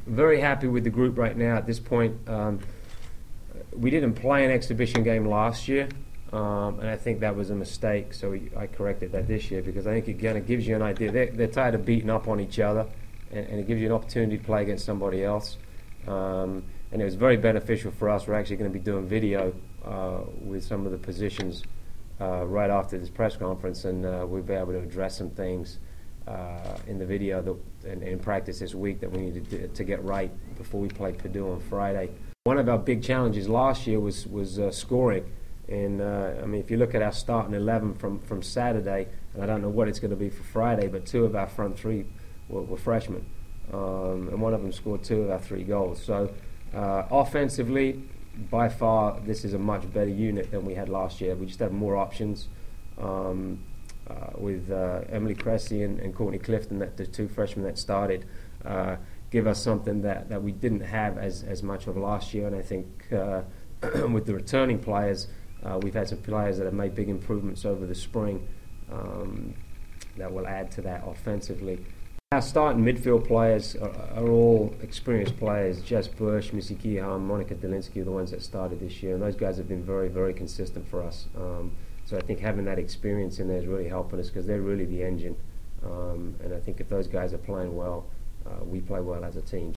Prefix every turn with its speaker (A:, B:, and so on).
A: very happy with the group right now at this point. We didn't play an exhibition game last year, and I think that was a mistake, so I corrected that this year, because I think it kind of gives you an idea. They're tired of beating up on each other, and it gives you an opportunity to play against somebody else. And it was very beneficial for us. We're actually going to be doing video with some of the positions right after this press conference, and we'll be able to address some things in the video and in practice this week that we need to get right before we play Purdue on Friday. One of our big challenges last year was scoring. And I mean, if you look at our starting 11 from Saturday, and I don't know what it's going to be for Friday, but two of our front three were freshmen, and one of them scored 2 of our 3 goals. So offensively, by far, this is a much better unit than we had last year. We just have more options with Emily Cressy and Courtney Clifton, the 2 freshmen that started, give us something that we didn't have as much of last year. And I think with the returning players, we've had some players that have made big improvements over the spring that will add to that offensively. Our starting midfield players are all experienced players. Jess Bush, Missy Kiham, Monica Delinsky are the ones that started this year, and those guys have been very, very consistent for us. So I think having that experience in there is really helping us, because they're really the engine. And I think if those guys are playing well, we play well as a team.